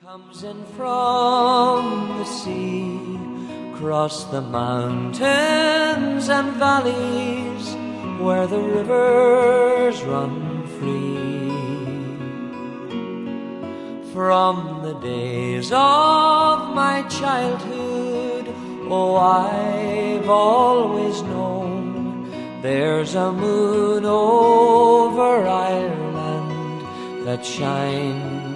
Comes in from the sea, across the mountains and valleys, where the rivers run free. From the days of my childhood, oh, I've always known there's a moon over Ireland that shines